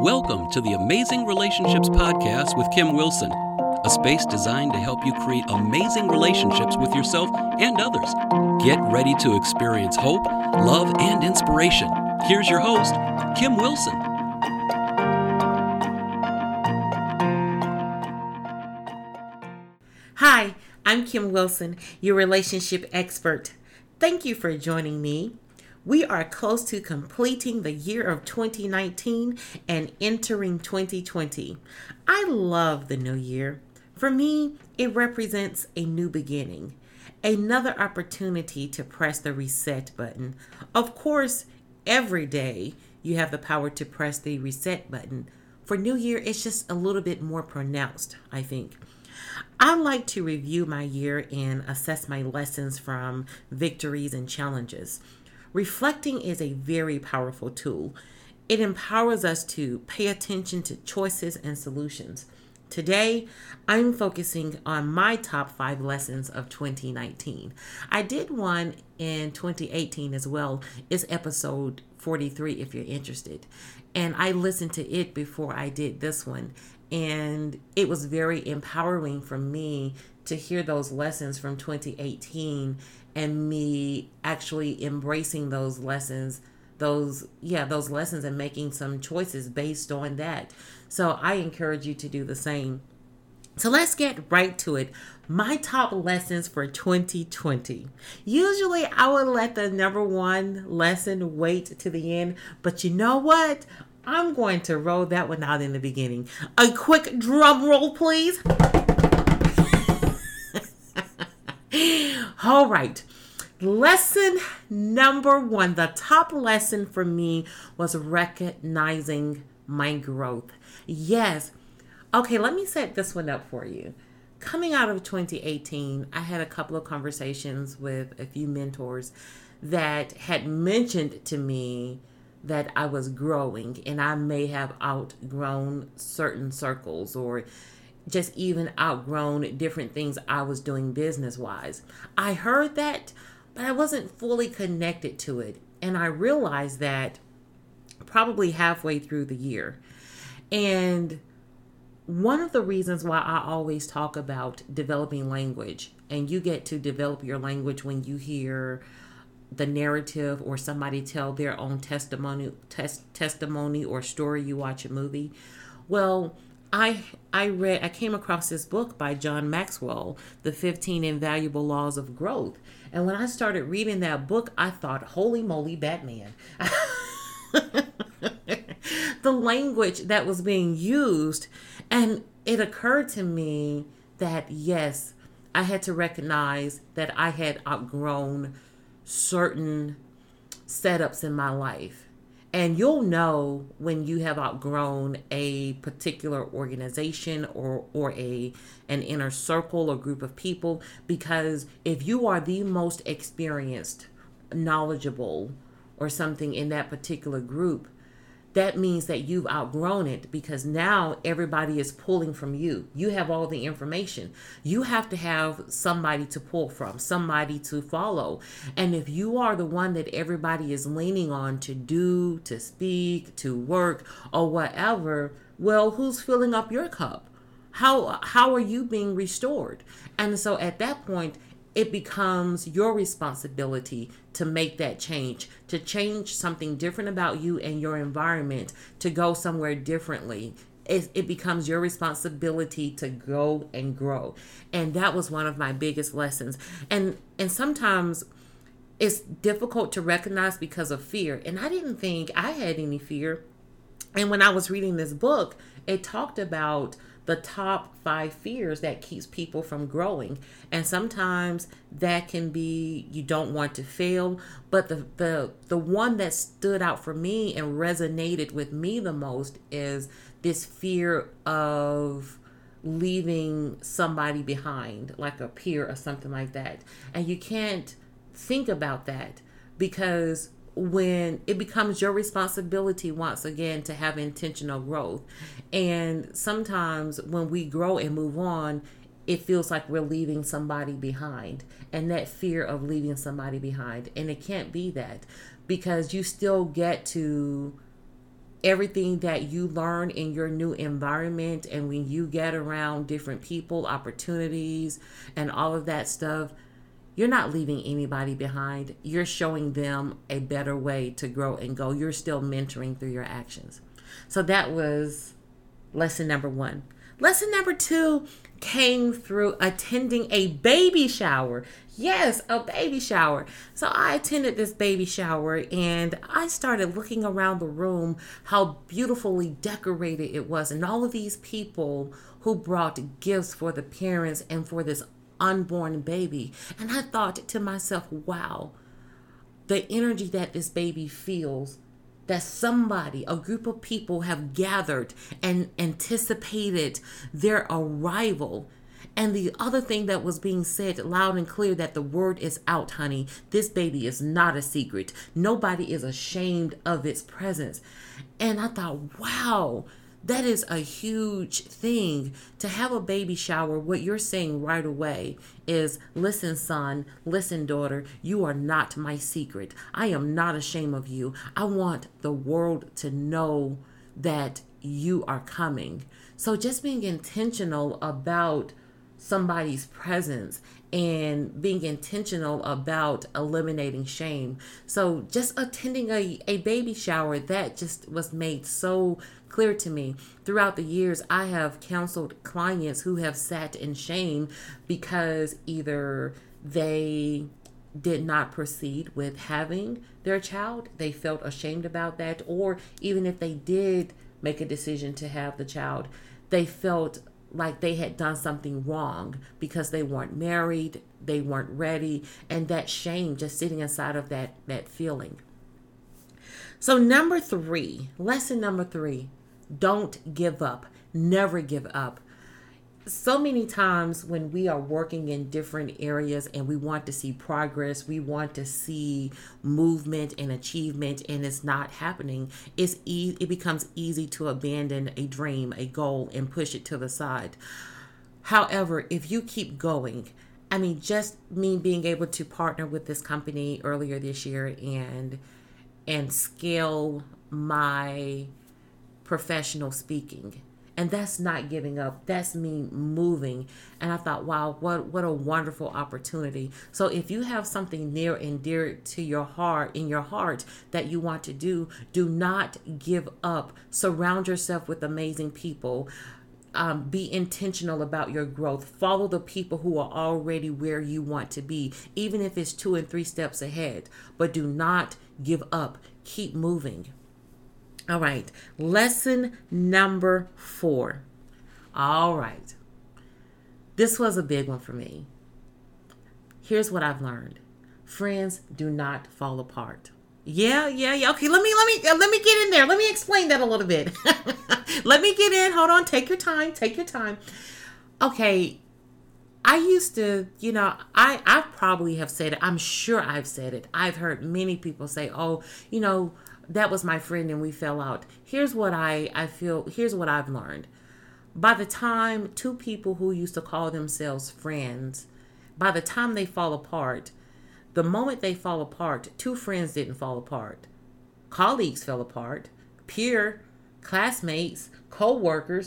Welcome to the Amazing Relationships Podcast with Kim Wilson, a space designed to help you create amazing relationships with yourself and others. Get ready to experience hope, love, and inspiration. Here's your host, Kim Wilson. Hi, I'm Kim Wilson, your relationship expert. Thank you for joining me. We are close to completing the year of 2019 and entering 2020. I love the new year. For me, it represents a new beginning, another opportunity to press the reset button. Of course, every day you have the power to press the reset button. For New Year, it's just a little bit more pronounced, I think. I like to review my year and assess my lessons from victories and challenges. Reflecting is a very powerful tool. It empowers us to pay attention to choices and solutions. Today, I'm focusing on my top 5 lessons of 2019. I did one in 2018 as well. It's episode 43 if you're interested. And I listened to it before I did this one. And it was very empowering for me to hear those lessons from 2018 and me actually embracing those lessons, those lessons and making some choices based on that. So I encourage you to do the same. So let's get right to it. My top lessons for 2020. Usually I would let the number one lesson wait to the end, but you know what? I'm going to roll that one out in the beginning. A quick drum roll, please. All right. Lesson number 1, the top lesson for me was recognizing my growth. Yes. Okay, let me set this one up for you. Coming out of 2018, I had a couple of conversations with a few mentors that had mentioned to me that I was growing and I may have outgrown certain circles or just even outgrown different things I was doing business-wise. I heard that, but I wasn't fully connected to it. And I realized that probably halfway through the year. And one of the reasons why I always talk about developing language, and you get to develop your language when you hear the narrative or somebody tell their own testimony or story, you watch a movie. Well, I came across this book by John Maxwell, The 15 Invaluable Laws of Growth. And when I started reading that book, I thought, holy moly, Batman. The language that was being used. And it occurred to me that, yes, I had to recognize that I had outgrown certain setups in my life. And you'll know when you have outgrown a particular organization or an inner circle or group of people, because if you are the most experienced, knowledgeable, or something in that particular group, that means that you've outgrown it, because now everybody is pulling from you. You have all the information. You have to have somebody to pull from, somebody to follow. And if you are the one that everybody is leaning on to do, to speak, to work, or whatever, well, who's filling up your cup? How are you being restored? And so at that point, it becomes your responsibility to make that change, to change something different about you and your environment, to go somewhere differently. It becomes your responsibility to go and grow. And that was one of my biggest lessons. And sometimes it's difficult to recognize because of fear. And I didn't think I had any fear. And when I was reading this book, it talked about the top 5 fears that keeps people from growing. And sometimes that can be you don't want to fail. But the one that stood out for me and resonated with me the most is this fear of leaving somebody behind, like a peer or something like that. And you can't think about that, because when it becomes your responsibility once again to have intentional growth. And sometimes when we grow and move on, it feels like we're leaving somebody behind, and that fear of leaving somebody behind. And it can't be that, because you still get to everything that you learn in your new environment, and when you get around different people, opportunities, and all of that stuff, you're not leaving anybody behind. You're showing them a better way to grow and go. You're still mentoring through your actions. So that was lesson number 1. Lesson number 2 came through attending a baby shower. Yes, a baby shower. So I attended this baby shower, and I started looking around the room, how beautifully decorated it was, and all of these people who brought gifts for the parents and for this unborn baby. And I thought to myself, wow, the energy that this baby feels, that somebody, a group of people have gathered and anticipated their arrival. And the other thing that was being said loud and clear, that the word is out, honey. This baby is not a secret. Nobody is ashamed of its presence. And I thought, wow, that is a huge thing. To have a baby shower, what you're saying right away is, listen, son, listen, daughter, you are not my secret. I am not ashamed of you. I want the world to know that you are coming. So just being intentional about somebody's presence and being intentional about eliminating shame. So just attending a baby shower, that just was made so clear to me. Throughout the years, I have counseled clients who have sat in shame because either they did not proceed with having their child, they felt ashamed about that, or even if they did make a decision to have the child, they felt like they had done something wrong because they weren't married, they weren't ready, and that shame just sitting inside of that feeling. So number 3, lesson number 3, don't give up. Never give up. So many times when we are working in different areas and we want to see progress, we want to see movement and achievement, and it's not happening, it becomes easy to abandon a dream, a goal, and push it to the side. However, if you keep going, I mean, just me being able to partner with this company earlier this year and scale my professional speaking. And that's not giving up. That's me moving. And I thought, wow, what a wonderful opportunity. So if you have something near and dear to your heart, in your heart, that you want to do not give up. Surround yourself with amazing people. Be intentional about your growth. Follow the people who are already where you want to be, even if it's 2 and 3 steps ahead. But do not give up. Keep moving. All right, lesson number 4. All right, this was a big one for me. Here's what I've learned: friends do not fall apart. Yeah. Okay, let me get in there. Let me explain that a little bit. Let me get in. Hold on. Take your time. Okay. I used to, I probably have said it. I'm sure I've said it. I've heard many people say, oh, that was my friend and we fell out. Here's what I feel. Here's what I've learned. By the time 2 people who used to call themselves friends, by the time they fall apart, the moment they fall apart, 2 friends didn't fall apart. Colleagues fell apart, classmates, co-workers,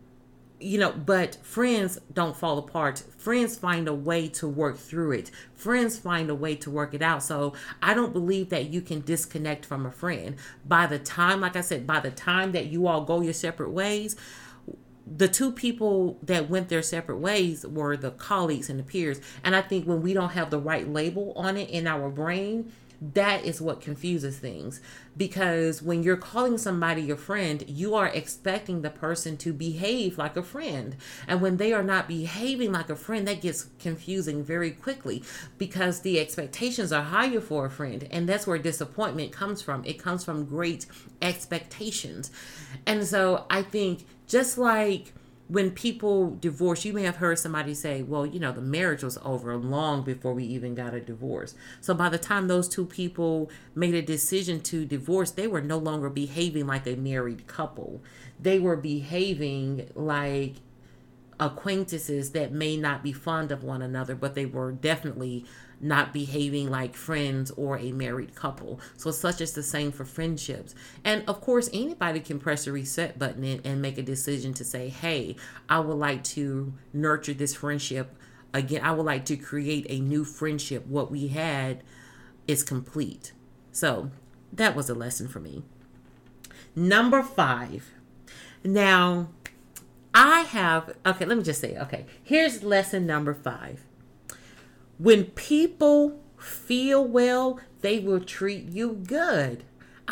but friends don't fall apart. Friends find a way to work through it. Friends find a way to work it out. So I don't believe that you can disconnect from a friend. By the time, like I said, by the time that you all go your separate ways, the 2 people that went their separate ways were the colleagues and the peers. And I think when we don't have the right label on it in our brain, that is what confuses things. Because when you're calling somebody your friend, you are expecting the person to behave like a friend. And when they are not behaving like a friend, that gets confusing very quickly because the expectations are higher for a friend. And that's where disappointment comes from. It comes from great expectations. And so I think just like when people divorce, you may have heard somebody say, well, the marriage was over long before we even got a divorce. So by the time those 2 people made a decision to divorce, they were no longer behaving like a married couple. They were behaving like acquaintances that may not be fond of one another, but they were definitely not behaving like friends or a married couple. So such is the same for friendships. And of course, anybody can press a reset button and make a decision to say, hey, I would like to nurture this friendship again. I would like to create a new friendship. What we had is complete. So that was a lesson for me. Number 5. Now, let me just say, here's lesson number 5. When people feel well, they will treat you good.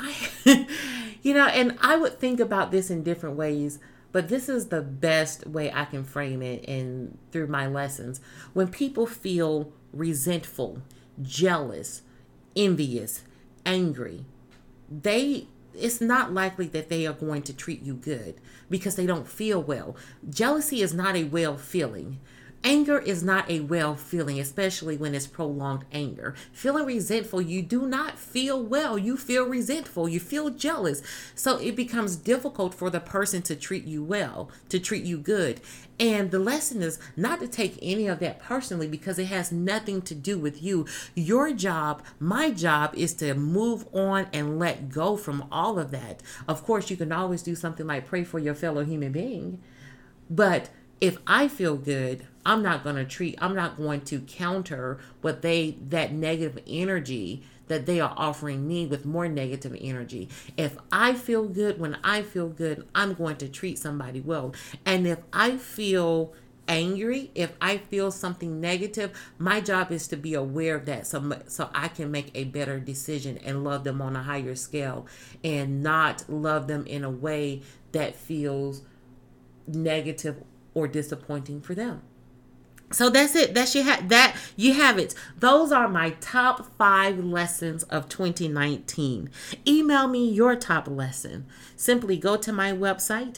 And I would think about this in different ways, but this is the best way I can frame it through my lessons. When people feel resentful, jealous, envious, angry, it's not likely that they are going to treat you good because they don't feel well. Jealousy is not a well feeling. Anger is not a well feeling, especially when it's prolonged anger. Feeling resentful, you do not feel well. You feel resentful. You feel jealous. So it becomes difficult for the person to treat you well, to treat you good. And the lesson is not to take any of that personally because it has nothing to do with you. Your job, my job, is to move on and let go from all of that. Of course, you can always do something like pray for your fellow human being. But if I feel good, I'm not going to counter that negative energy that they are offering me with more negative energy. If I feel good, when I feel good, I'm going to treat somebody well. And if I feel angry, if I feel something negative, my job is to be aware of that so I can make a better decision and love them on a higher scale and not love them in a way that feels negative or disappointing for them. So that's it. You have it. Those are my top 5 lessons of 2019. Email me your top lesson. Simply go to my website,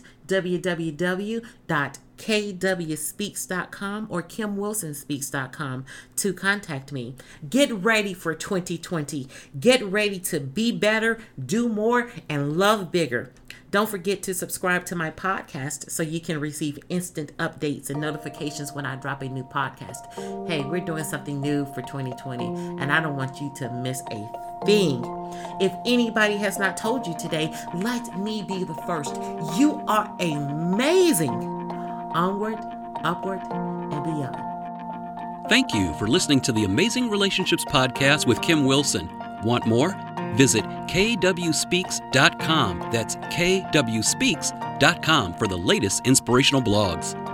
www.kwspeaks.com or kimwilsonspeaks.com to contact me. Get ready for 2020. Get ready to be better, do more, and love bigger. Don't forget to subscribe to my podcast so you can receive instant updates and notifications when I drop a new podcast. Hey, we're doing something new for 2020, and I don't want you to miss a thing. If anybody has not told you today, let me be the first. You are amazing. Onward, upward, and beyond. Thank you for listening to the Amazing Relationships Podcast with Kim Wilson. Want more? Visit kwspeaks.com. That's kwspeaks.com for the latest inspirational blogs.